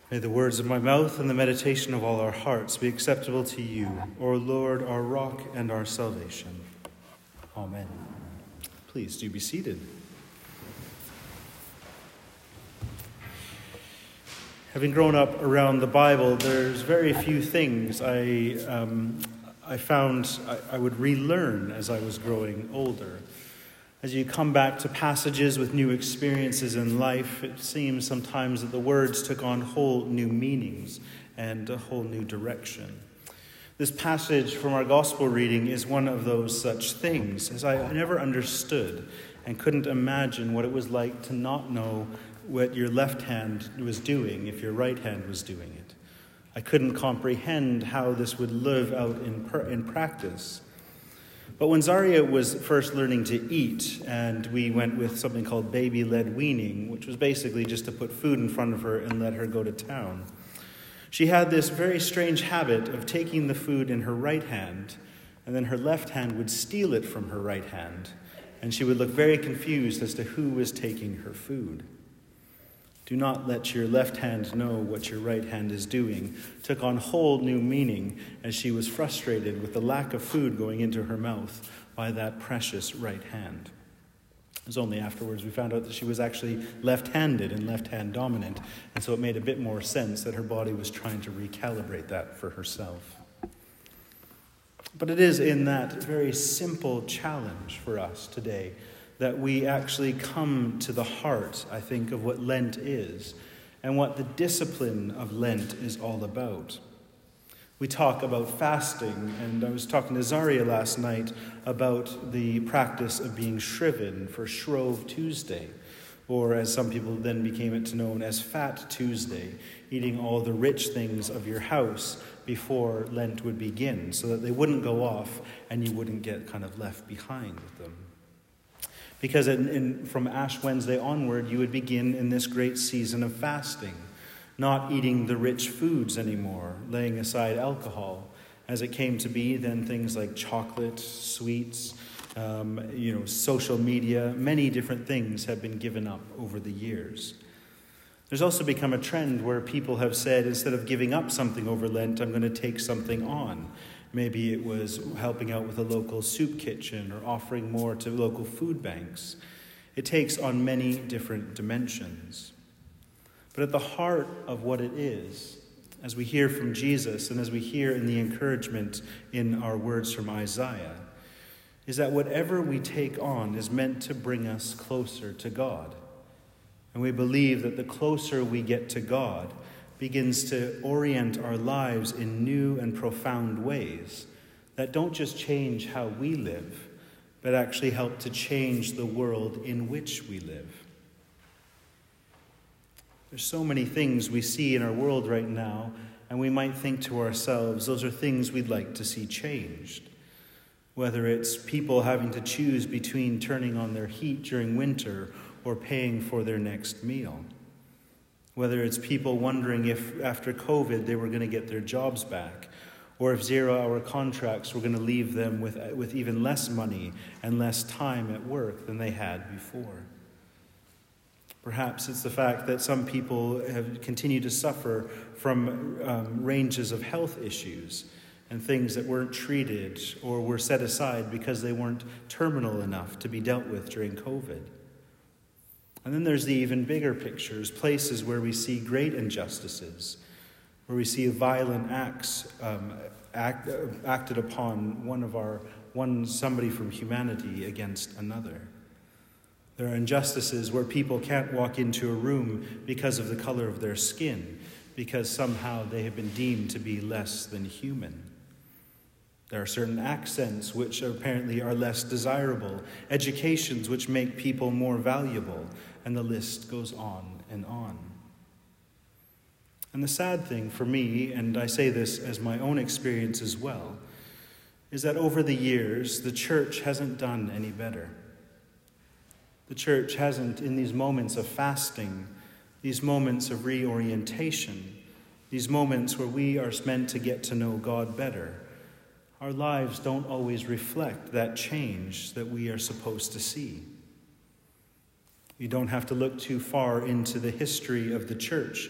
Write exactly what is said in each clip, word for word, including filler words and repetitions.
May the words of my mouth and the meditation of all our hearts be acceptable to you, O Lord, our rock and our salvation. Amen. Please do be seated. Having grown up around the Bible, there's very few things I um, I found I, I would relearn as I was growing older. As you come back to passages with new experiences in life, it seems sometimes that the words took on whole new meanings and a whole new direction. This passage from our gospel reading is one of those such things, as I never understood and couldn't imagine what it was like to not know what your left hand was doing if your right hand was doing it. I couldn't comprehend how this would live out in per- in practice. But when Zaria was first learning to eat, and we went with something called baby-led weaning, which was basically just to put food in front of her and let her go to town, she had this very strange habit of taking the food in her right hand, and then her left hand would steal it from her right hand, and she would look very confused as to who was taking her food. Do not let your left hand know what your right hand is doing took on whole new meaning as she was frustrated with the lack of food going into her mouth by that precious right hand. It was only afterwards we found out that she was actually left-handed and left-hand dominant, and so it made a bit more sense that her body was trying to recalibrate that for herself. But it is in that very simple challenge for us today that we actually come to the heart, I think, of what Lent is and what the discipline of Lent is all about. We talk about fasting, and I was talking to Zaria last night about the practice of being shriven for Shrove Tuesday, or as some people then became it to known as Fat Tuesday, eating all the rich things of your house before Lent would begin, so that they wouldn't go off and you wouldn't get kind of left behind with them. Because in, in, from Ash Wednesday onward, you would begin in this great season of fasting, not eating the rich foods anymore, laying aside alcohol. As it came to be, then things like chocolate, sweets, um, you know, social media, many different things have been given up over the years. There's also become a trend where people have said, instead of giving up something over Lent, I'm going to take something on. Maybe it was helping out with a local soup kitchen or offering more to local food banks. It takes on many different dimensions. But at the heart of what it is, as we hear from Jesus and as we hear in the encouragement in our words from Isaiah, is that whatever we take on is meant to bring us closer to God. And we believe that the closer we get to God begins to orient our lives in new and profound ways that don't just change how we live, but actually help to change the world in which we live. There's so many things we see in our world right now, and we might think to ourselves, those are things we'd like to see changed. Whether it's people having to choose between turning on their heat during winter or paying for their next meal. Whether it's people wondering if after COVID they were going to get their jobs back, or if zero-hour contracts were going to leave them with, with even less money and less time at work than they had before. Perhaps it's the fact that some people have continued to suffer from um, ranges of health issues and things that weren't treated or were set aside because they weren't terminal enough to be dealt with during COVID. And then there's the even bigger pictures, places where we see great injustices, where we see violent acts um, act, uh, acted upon one of our, one somebody from humanity against another. There are injustices where people can't walk into a room because of the color of their skin, because somehow they have been deemed to be less than human. There are certain accents which apparently are less desirable, educations which make people more valuable, and the list goes on and on. And the sad thing for me, and I say this as my own experience as well, is that over the years, the church hasn't done any better. The church hasn't, in these moments of fasting, these moments of reorientation, these moments where we are meant to get to know God better, our lives don't always reflect that change that we are supposed to see. You don't have to look too far into the history of the church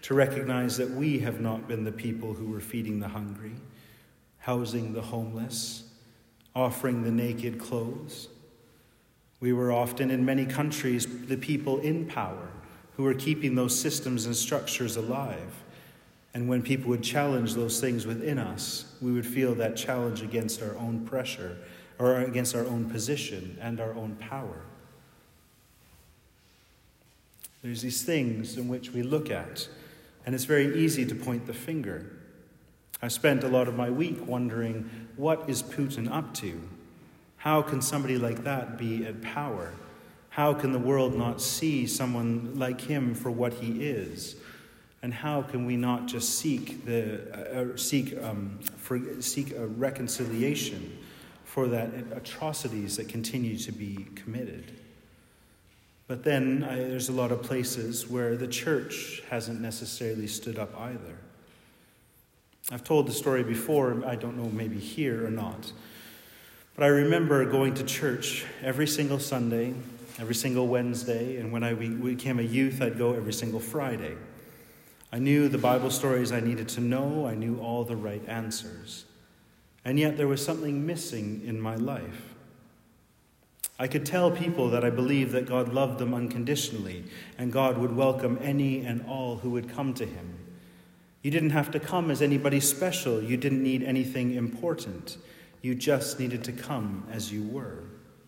to recognize that we have not been the people who were feeding the hungry, housing the homeless, offering the naked clothes. We were often, in many countries, the people in power who were keeping those systems and structures alive. And when people would challenge those things within us, we would feel that challenge against our own pressure, or against our own position and our own power. There's these things in which we look at, and it's very easy to point the finger. I spent a lot of my week wondering, what is Putin up to? How can somebody like that be at power? How can the world not see someone like him for what he is? And how can we not just seek the uh, seek um, for, seek a reconciliation for that atrocities that continue to be committed? But then I, there's a lot of places where the church hasn't necessarily stood up either. I've told the story before, I don't know, maybe here or not. But I remember going to church every single Sunday, every single Wednesday, and when I became a youth, I'd go every single Friday. I knew the Bible stories I needed to know. I knew all the right answers. And yet there was something missing in my life. I could tell people that I believed that God loved them unconditionally, and God would welcome any and all who would come to him. You didn't have to come as anybody special. You didn't need anything important. You just needed to come as you were.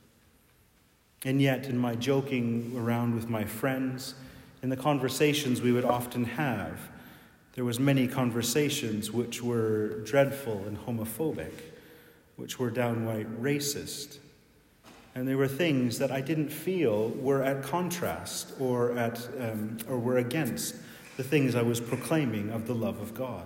And yet, in my joking around with my friends, in the conversations we would often have, there was many conversations which were dreadful and homophobic, which were downright racist. And there were things that I didn't feel were at contrast or at um, or were against the things I was proclaiming of the love of God.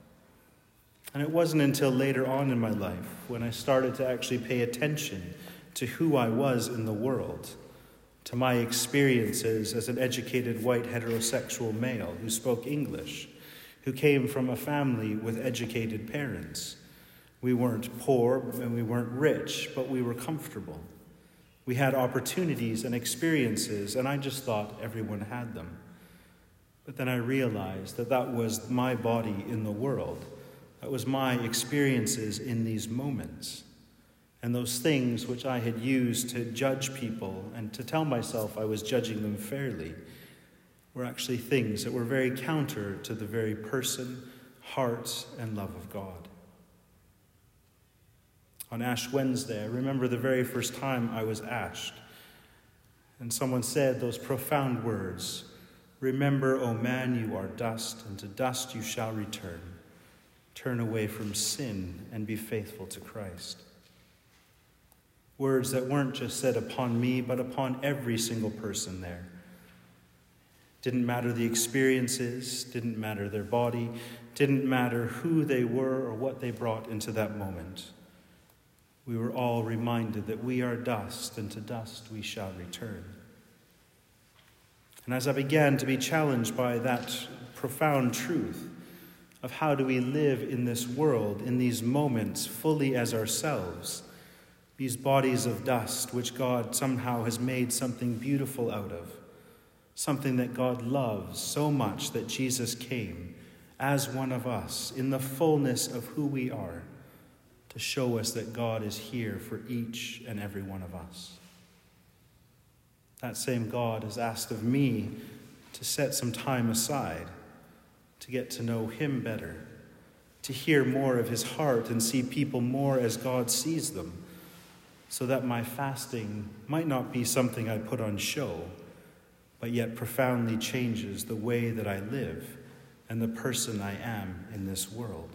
And it wasn't until later on in my life when I started to actually pay attention to who I was in the world, to my experiences as an educated white heterosexual male who spoke English, who came from a family with educated parents. We weren't poor and we weren't rich, but we were comfortable. We had opportunities and experiences, and I just thought everyone had them. But then I realized that that was my body in the world. That was my experiences in these moments. And those things which I had used to judge people and to tell myself I was judging them fairly were actually things that were very counter to the very person, heart, and love of God. On Ash Wednesday, I remember the very first time I was ashed. And someone said those profound words, "Remember, O man, you are dust, and to dust you shall return. Turn away from sin and be faithful to Christ." Words that weren't just said upon me, but upon every single person there. Didn't matter the experiences, didn't matter their body, didn't matter who they were or what they brought into that moment. We were all reminded that we are dust, and to dust we shall return. And as I began to be challenged by that profound truth of how do we live in this world, in these moments, fully as ourselves, these bodies of dust which God somehow has made something beautiful out of, something that God loves so much that Jesus came as one of us in the fullness of who we are, to show us that God is here for each and every one of us. That same God has asked of me to set some time aside to get to know him better, to hear more of his heart and see people more as God sees them, so that my fasting might not be something I put on show, but yet profoundly changes the way that I live and the person I am in this world.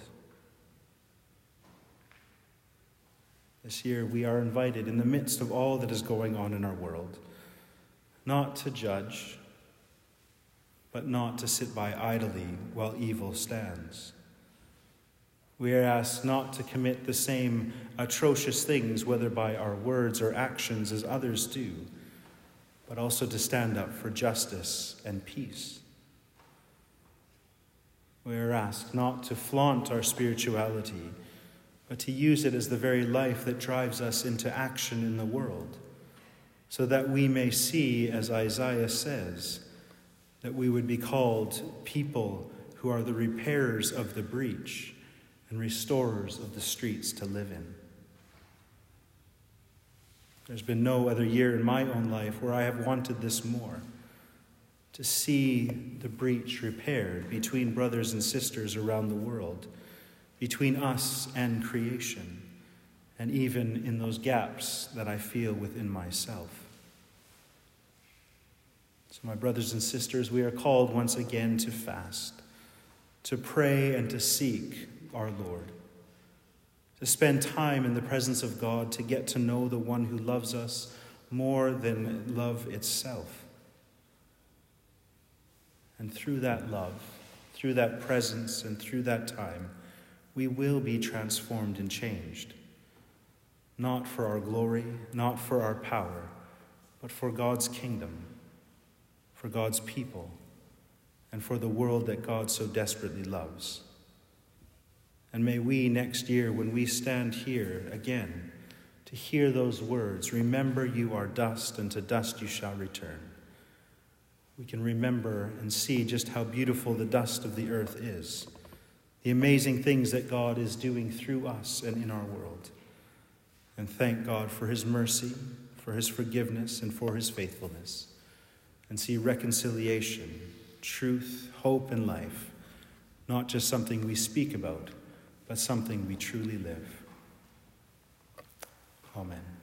This year we are invited, in the midst of all that is going on in our world, not to judge, but not to sit by idly while evil stands. We are asked not to commit the same atrocious things, whether by our words or actions, as others do, but also to stand up for justice and peace. We are asked not to flaunt our spirituality, but to use it as the very life that drives us into action in the world, so that we may see, as Isaiah says, that we would be called people who are the repairers of the breach and restorers of the streets to live in. There's been no other year in my own life where I have wanted this more, to see the breach repaired between brothers and sisters around the world, between us and creation, and even in those gaps that I feel within myself. So, my brothers and sisters, we are called once again to fast, to pray and to seek our Lord, to spend time in the presence of God, to get to know the one who loves us more than love itself. And through that love, through that presence, and through that time, we will be transformed and changed. Not for our glory, not for our power, but for God's kingdom, for God's people, and for the world that God so desperately loves. And may we next year, when we stand here again, to hear those words, remember you are dust, and to dust you shall return. We can remember and see just how beautiful the dust of the earth is, the amazing things that God is doing through us and in our world. And thank God for his mercy, for his forgiveness, and for his faithfulness. And see reconciliation, truth, hope, and life, not just something we speak about, but something we truly live. Amen.